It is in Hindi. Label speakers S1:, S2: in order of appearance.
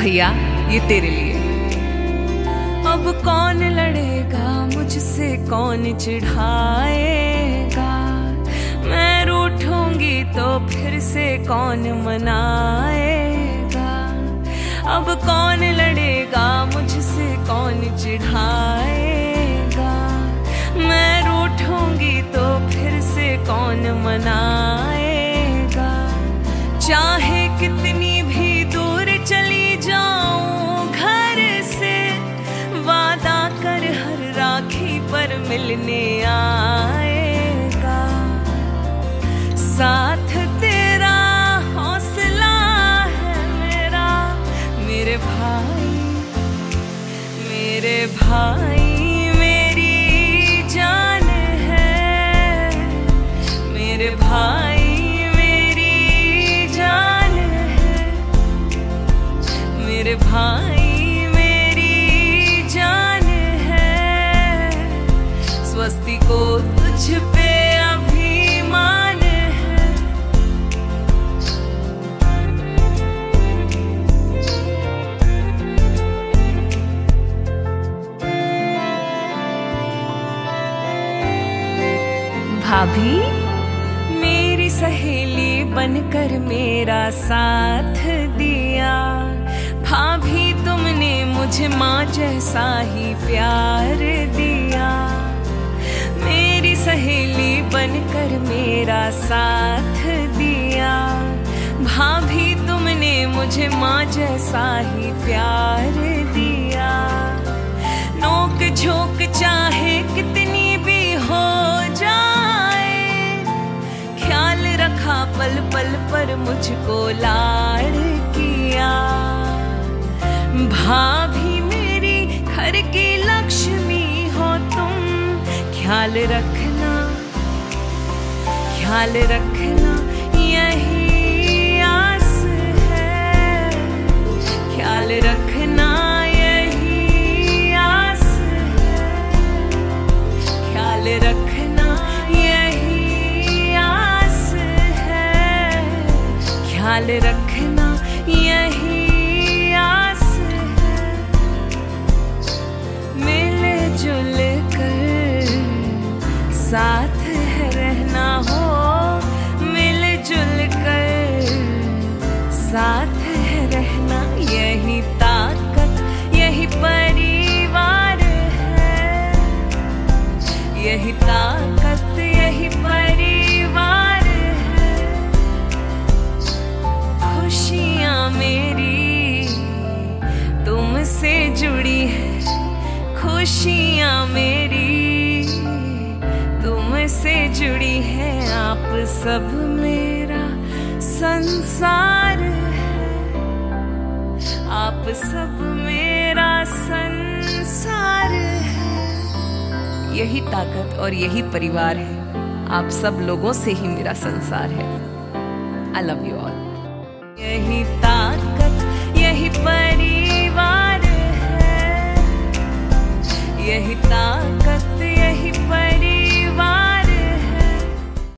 S1: भैया ये तेरे लिए। अब कौन लड़ेगा मुझसे, कौन चिढ़ाएगा, मैं रूठूंगी तो फिर से कौन मनाएगा। अब कौन लड़ेगा मुझसे, कौन चिढ़ाएगा, मैं रूठूंगी तो फिर से कौन मनाएगा। चाहे कितनी भी दूर चली जाऊं घर से, वादा कर हर राखी पर मिलने आएगा। साथ तेरा हौसला है मेरा, मेरे भाई, मेरे भाई मेरी जान है, मेरे भाई मेरी जान है, मेरे भाई मेरी जान है। स्वस्ति को तुझ पे अभिमान है। भाभी मेरी सहेली बनकर मेरा साथ दिया, भाभी तुमने मुझे माँ जैसा ही प्यार दिया। मेरी सहेली बनकर मेरा साथ दिया, भाभी तुमने मुझे माँ जैसा ही प्यार दिया। नोक झोंक चाहे कितनी भी हो जाए, ख्याल रखा पल पल पर मुझको लाड़ किया। भाभी मेरी घर की लक्ष्मी हो तुम, ख्याल रखना, ख्याल रखना यही आस है, ख्याल रखना यही आस है, ख्याल रखना यही आस है, ख्याल रखना यही आस है। मिल जुल कर साथ है रहना हो, मिल जुल कर साथ है रहना, यही ताकत यही परिवार है, यही ताकत यही परिवार है। खुशियाँ मेरी तुमसे जुड़ी है, खुशियाँ मेरी तुमसे जुड़ी है। आप सब मेरा संसार है, आप सब मेरा संसार है। यही ताकत और यही परिवार है, आप सब लोगों से ही मेरा संसार है। I love you all. यही ताकत यही परिवार है, यही ताकत